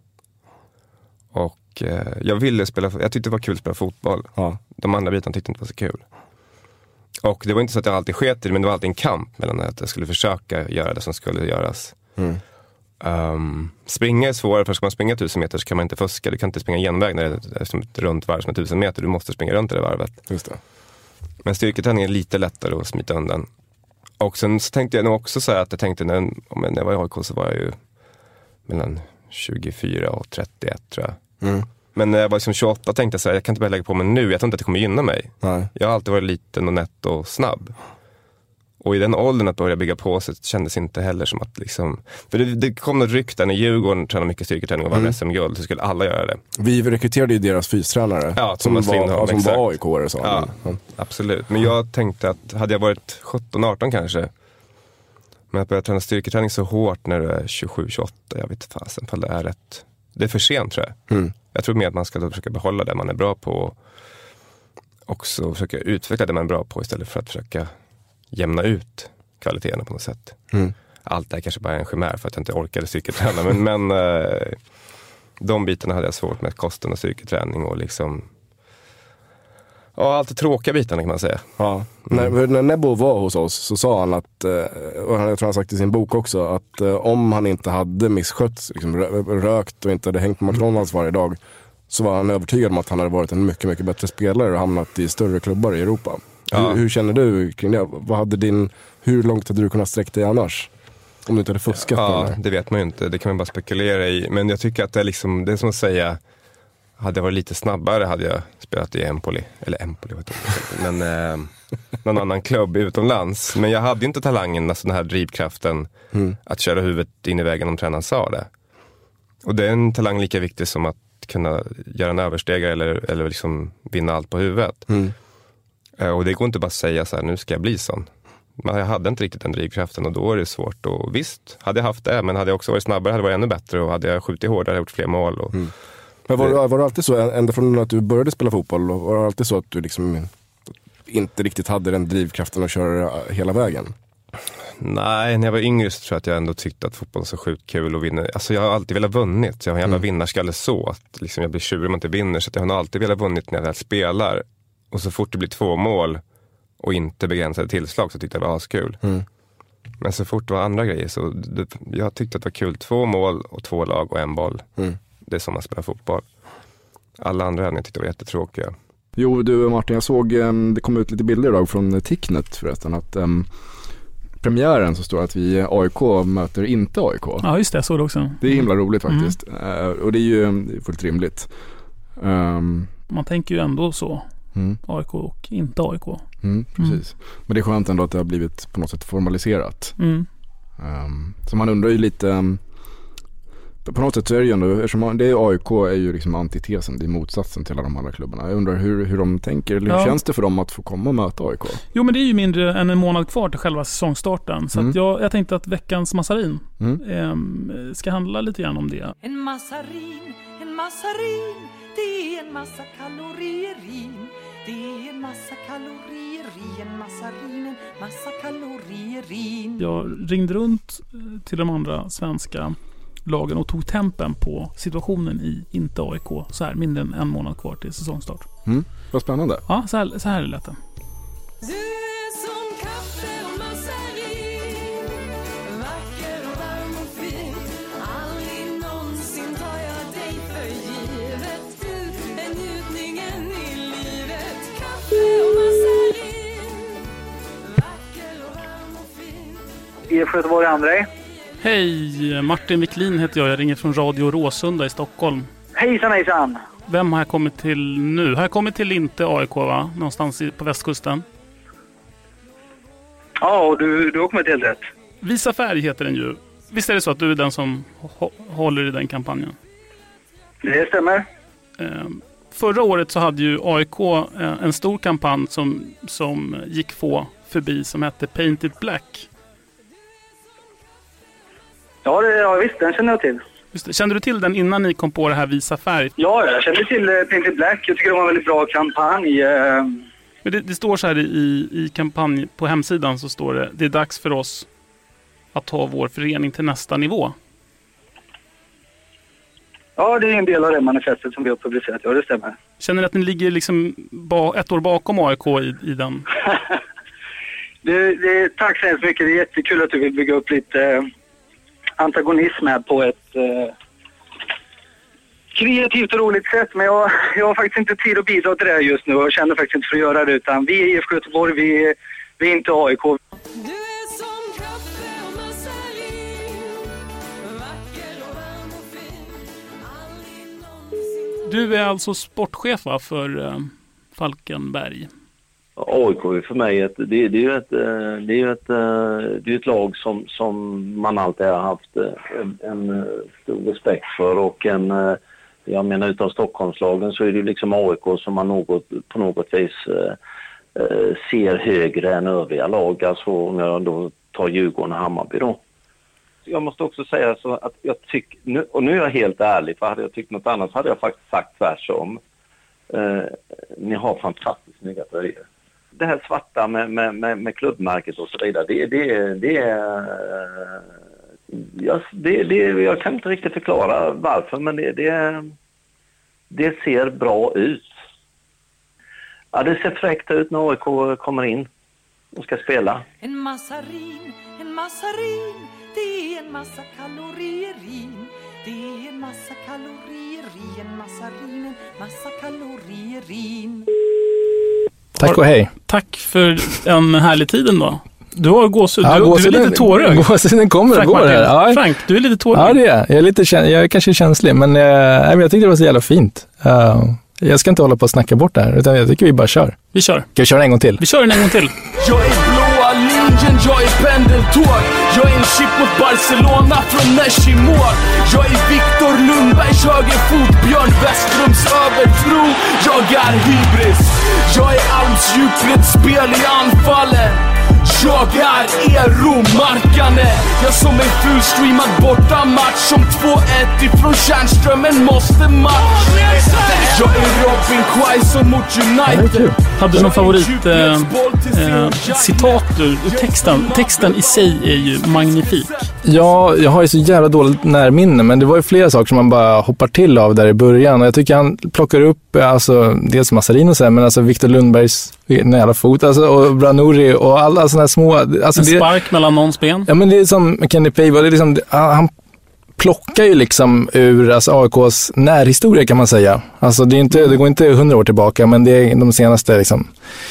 Och eh, jag ville spela, jag tyckte det var kul att spela fotboll. Ja. De andra bitarna tyckte inte det var så kul. Och det var inte så att jag alltid sket i det, men det var alltid en kamp mellan att jag skulle försöka göra det som skulle göras. Mm. Um, springa är svårare, för ska man springa tusen meter så kan man inte fuska. Du kan inte springa genväg när det är som ett runt varv som är tusen meter. Du måste springa runt det varvet. Just det. Men styrketräning är lite lättare att smita undan. Och sen så tänkte jag nog också så här att jag tänkte när, när jag var i A I K så var jag ju mellan tjugofyra och trettioett tror jag. Mm. Men när jag var liksom tjugoåtta tänkte jag så här, jag kan inte börja lägga på mig nu. Jag tror inte att det kommer gynna mig. Nej. Jag har alltid varit liten och nätt och snabb. Och i den åldern att börja bygga på sig kändes inte heller som att liksom... För det, det kom något rykte när Djurgården tränade mycket styrketräning och vann Mm. S M-guld, så skulle alla göra det. Vi rekryterade ju deras fystränare. Ja, som Thomas var, Lindholm, ja, som exakt. var A I K-are så. Ja, Mm. absolut. Men jag tänkte att hade jag varit sjutton arton kanske, men att börja träna styrketräning så hårt när du är tjugosju tjugoåtta, jag vet inte fasen ifall det är rätt. Det är för sent tror jag. Mm. Jag tror mer att man ska då försöka behålla det man är bra på och också försöka utveckla det man är bra på istället för att försöka jämna ut kvaliteten på något sätt. Mm. Allt det här kanske bara är en chimär för att jag inte orkade styrketräna, men, men eh, de bitarna hade jag svårt med, kosten och styrketräning och liksom Ja, allt det tråkiga bitarna kan man säga. Ja. Mm. När, när Nebbo var hos oss så sa han att, och han, jag tror han sagt i sin bok också, att om han inte hade misskött, liksom, rökt och inte hade hängt på McDonalds varje dag, så var han övertygad om att han hade varit en mycket, mycket bättre spelare och hamnat i större klubbar i Europa. Ja. Hur, hur känner du kring det? Vad hade din, hur långt hade du kunnat sträcka dig annars? Om du inte hade fuskat? Ja, eller? Det vet man ju inte. Det kan man bara spekulera i. Men jag tycker att det är, liksom, det är som att säga, hade jag varit lite snabbare hade jag spelat i Empoli. Eller Empoli, vet jag inte. Men eh, någon annan klubb utomlands. Men jag hade ju inte talangen, alltså den här drivkraften mm. att köra huvudet in i vägen om tränaren sa det. Och det är en talang lika viktig som att kunna göra en överstegare eller, eller liksom vinna allt på huvudet. Mm. Eh, och det går inte bara att säga så här, nu ska jag bli sån. Men jag hade inte riktigt den drivkraften och då är det svårt. Och visst, hade jag haft det, men hade jag också varit snabbare hade jag varit ännu bättre. Och hade jag skjutit hårdare hade jag gjort fler mål. Och mm. Men var, det, var det alltid så, ända från att du började spela fotboll, var det alltid så att du liksom inte riktigt hade den drivkraften att köra hela vägen? Nej, när jag var yngre så tror jag att jag ändå tyckte att fotboll var så sjukt kul att vinna. Alltså jag har alltid velat vunnit. Jag har en jävla mm. vinnarskalle så att liksom jag blir tjurig om jag inte vinner. Så att jag har alltid velat vunnit när jag spelar. Och så fort det blir två mål och inte begränsade tillslag så tyckte jag det var askul. Mm. Men så fort det var andra grejer så det, jag tyckte att det var kul. Två mål och två lag och en boll. Mm. Det är som man spelar fotboll. Alla andra övningar tyckte jag var jättetråkiga. Jo du Martin, jag såg, um, det kom ut lite bilder idag från Ticknet förresten, att um, premiären så står att vi A I K möter inte A I K. Ja just det, jag såg det också. Det är himla roligt faktiskt. Mm. Uh, och det är ju fullt rimligt. Um, man tänker ju ändå så. Mm. A I K och inte A I K. Mm, precis. Mm. Men det är skönt ändå att det har blivit på något sätt formaliserat. Mm. Um, så man undrar ju lite, um, på något sätt så är det ju ändå, eftersom det är A I K är ju liksom antitesen, det är motsatsen till alla de andra klubbarna. Jag undrar hur, hur de tänker, eller hur ja. känns det för dem att få komma och möta A I K? Jo men det är ju mindre än en månad kvar till själva säsongstarten. Så mm. att jag, jag tänkte att veckans massarin mm. um, ska handla lite grann om det. En massarin, en massarin, det är en massa kalorier i. Det är en massa kalorier i en massarin, en massa kalorier i. Jag ringde runt till de andra svenska lagen och tog tempen på situationen i inte A I K. Så här, mindre än en månad kvar till säsongstart. Mm, vad spännande. Ja, så här, så här är det lätt. Du är som kaffe och massarin, vacker och varm och fin. Aldrig någonsin tar jag dig för givet. Du är njutningen i livet. Kaffe och massarin, vacker och varm och fin. I F Göteborg Andrej. Hej, Martin Wiklin heter jag. Jag ringer från Radio Råsunda i Stockholm. Hejsan, hejsan. Vem har jag kommit till nu? Har jag kommit till inte A I K va? Någonstans på västkusten. Ja, och du, du har kommit till rätt. Visa färg heter den ju. Visst är det så att du är den som hå- håller i den kampanjen? Det stämmer. Ehm, förra året så hade ju A I K eh, en stor kampanj som, som gick få förbi som hette Paint It Black. Ja, det, ja visst, den känner jag till. Just det. Kände du till den innan ni kom på det här Visa färg? Ja, jag kände till uh, Paint It Black. Jag tycker det var en väldigt bra kampanj. Uh... Men det, det står så här i, i kampanj på hemsidan så står det: det är dags för oss att ta vår förening till nästa nivå. Ja, det är en del av det manifestet som vi har publicerat. Ja, det stämmer. Känner du att ni ligger liksom ba, ett år bakom A I K i, i den? det, det, tack så hemskt mycket. Det är jättekul att du vill bygga upp lite uh, antagonism här på ett uh, kreativt och roligt sätt. Men jag, jag har faktiskt inte tid att bidra till det just nu och känner faktiskt inte för att göra det. Utan vi är I F Göteborg, vi, vi är inte A I K. Du är alltså sportchef va, för uh, Falkenberg? A I K är för mig ett, det, det är ju ett, det är ju ett, det är ett lag som, som man alltid har haft en, en stor respekt för och en, jag menar utav Stockholmslagen så är det liksom A I K som man något, på något vis eh, ser högre än övriga lag, alltså om jag då tar Djurgården och Hammarby då. Jag måste också säga så att jag tycker, nu, och nu är jag helt ärlig, för hade jag tyckt något annat hade jag faktiskt sagt tvärsom. Eh, ni har fantastiskt snygga tröjor. Det här svarta med, med, med, med klubbmärket och så vidare, det, det, det är... Jag, det, det, jag kan inte riktigt förklara varför, men det, det, det ser bra ut. ja, det ser fräckt ut när A I K kommer in och ska spela. En massarin, en massarin, det är en massa kalorier i. Det är en massa kalorier i en massarin, en massa kalorier i. Tack och hej. Tack för en härlig tid ändå. Du har gåshud, ja, du, gåshud, du är lite tårögd. Gåshuden kommer Frank och går här. Ja. Frank, du är lite tårögd. Ja, det är jag. Är lite käns- jag är kanske känslig, men uh, jag tyckte det var så jävla fint. Uh, jag ska inte hålla på att snacka bort det här, utan jag tycker vi bara kör. Vi kör. Ska vi köra en gång till? Vi kör en gång till. Jag är blåa linjen, jag är pendeltåg. Jag är en chip mot Barcelona från Messi mål. Jag är Viktor Lundbergs högerfot, Björn Westrums övertro. Jag är hybris. Jag är Almsdjupet spel i anfallen. Jag är Eero-Markkanen. Jag som är fullstreamad borta match som två ett ifrån Tjärnströmen måste match. Jag är Robin Quaison mot United. Hade du någon favorit eh, eh, citat ur texten? Texten i sig är ju magnifik. Ja, jag har ju så jävla dåligt närminne, men det var ju flera saker som man bara hoppar till av där i början. Och jag tycker han plockar upp, alltså, dels Massarin och så här, men alltså Viktor Lundbergs nära fot, alltså, och Branuri och alla sådana här små... Alltså, en spark det, mellan någons ben. Ja, men det är som Kenny Pavey, det är liksom, han plockar ju liksom ur alltså, A I K:s närhistoria kan man säga. Alltså det, är inte, det går inte hundra år tillbaka, men det är de senaste liksom,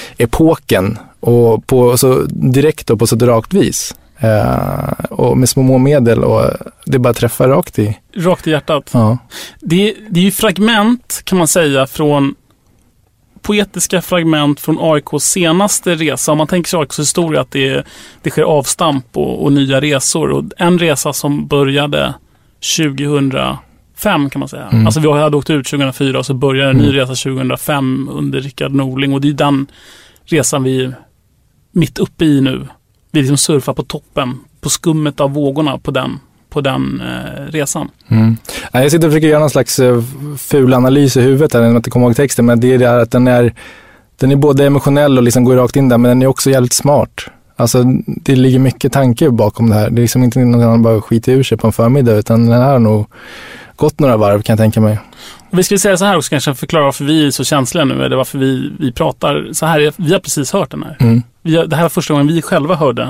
epoken och på så direkt och på så rakt vis. Uh, och med små medel och det bara träffar rakt i. Rakt i hjärtat. Ja. Det, det är ju fragment kan man säga från poetiska fragment från A I K:s senaste resa. Om man tänker sig A I K:s historia att det, det sker avstamp och, och nya resor. Och en resa som började tjugohundrafem kan man säga. Mm. Alltså vi hade åkt ut tjugohundrafyra och så började en ny resa tjugohundrafem under Rickard Norling. Och det är den resan vi är mitt uppe i nu. Vi liksom surfar på toppen, på skummet av vågorna på den, på den eh, resan. Mm. Jag sitter och försöker göra någon slags uh, ful analys i huvudet här, när man inte kommer ihåg texten, men det är det här att den är, den är både emotionell och liksom går rakt in där, men den är också jävligt smart. Alltså det ligger mycket tanke bakom det här. Det är liksom inte någon annan bara skiter ur sig på en förmiddag, utan den här har nog gått några varv kan jag tänka mig. Vi skulle säga så här också, kanske förklara varför vi är så känsliga nu, eller varför vi, vi pratar så här. Vi har precis hört den här. Mm. Vi har, det här var första gången vi själva hörde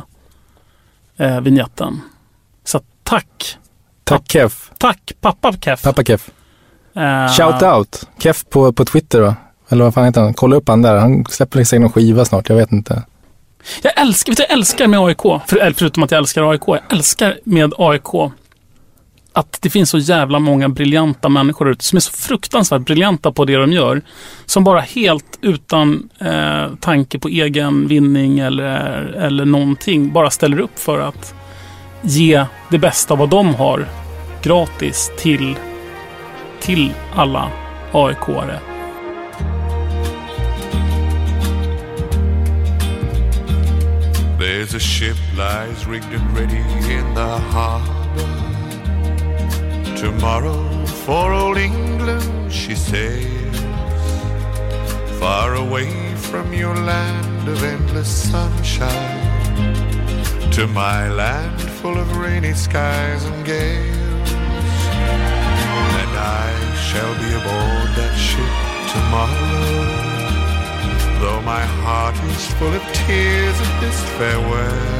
eh, vignetten. Så tack. Tack Kev. Tack pappa Kev. Pappa Kev. Uh, Shout out. Kev på, på Twitter va? Eller vad fan heter han? Kolla upp han där. Han släpper liksom någon skiva snart, jag vet inte. Jag älskar, vet du, jag älskar med A I K, för, förutom att jag älskar A I K, jag älskar med A I K att det finns så jävla många briljanta människor ute som är så fruktansvärt briljanta på det de gör, som bara helt utan eh, tanke på egen vinning eller, eller någonting bara ställer upp för att ge det bästa vad de har gratis till, till alla A I K-are. There's a ship lies rigged and ready in the harbor. Tomorrow for old England she sails, far away from your land of endless sunshine, to my land full of rainy skies and gales. And I shall be aboard that ship tomorrow, though my heart is full of tears at this farewell.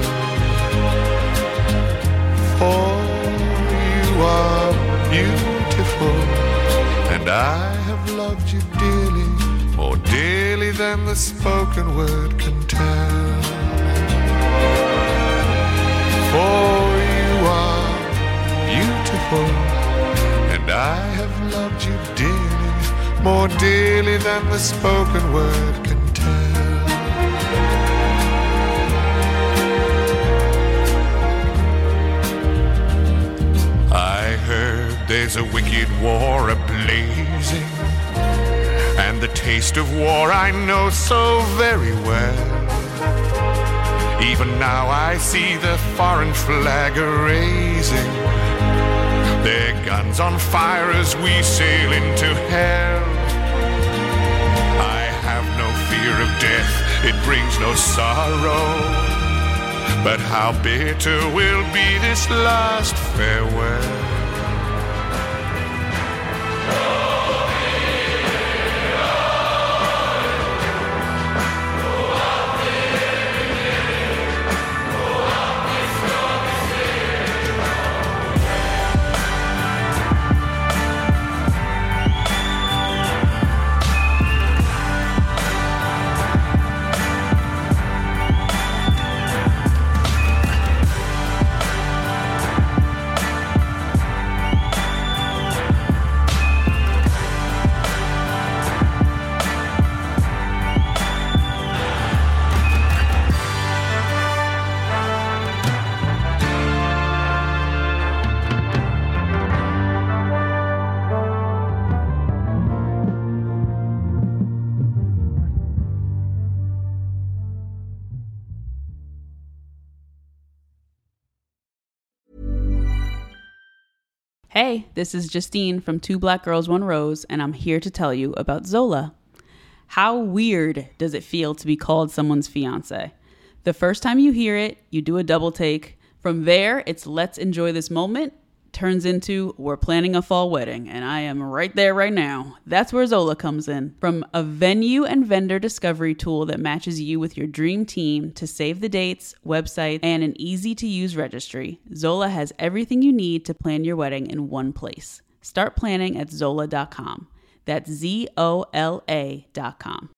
For you are beautiful, and I have loved you dearly, more dearly than the spoken word can tell. For you are beautiful, and I have loved you dearly, more dearly than the spoken word can tell. I heard there's a wicked war a-blazing, and the taste of war I know so very well. Even now I see the foreign flag a-raising, their guns on fire as we sail into hell. I have no fear of death, it brings no sorrow, but how bitter will be this last farewell. Hey, this is Justine from Two Black Girls, One Rose, and I'm here to tell you about Zola. How weird does it feel to be called someone's fiance? The first time you hear it, you do a double take. From there, it's let's enjoy this moment, turns into we're planning a fall wedding, and I am right there right now. That's where Zola comes in. From a venue and vendor discovery tool that matches you with your dream team to save the dates, website, and an easy-to-use registry, Zola has everything you need to plan your wedding in one place. Start planning at zola dot com. That's Z O L A dot com.